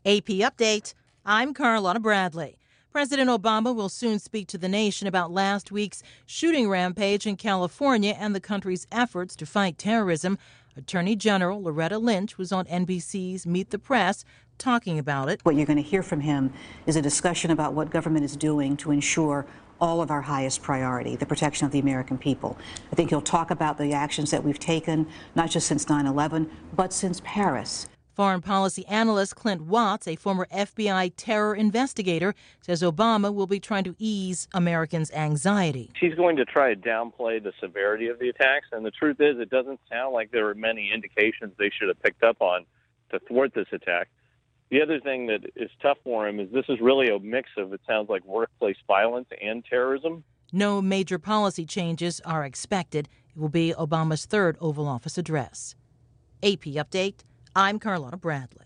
AP Update, I'm Carlotta Bradley. President Obama will soon speak to the nation about last week's shooting rampage in California and the country's efforts to fight terrorism. Attorney General Loretta Lynch was on NBC's Meet the Press talking about it. What you're going to hear from him is a discussion about what government is doing to ensure all of our highest priority, the protection of the American people. I think he'll talk about the actions that we've taken, not just since 9/11, but since Paris. Foreign policy analyst Clint Watts, a former FBI terror investigator, says Obama will be trying to ease Americans' anxiety. She's going to try to downplay the severity of the attacks, and the truth is it doesn't sound like there were many indications they should have picked up on to thwart this attack. The other thing that is tough for him is this is really a mix of, it sounds like, workplace violence and terrorism. No major policy changes are expected. It will be Obama's third Oval Office address. AP Update, I'm Carlotta Bradley.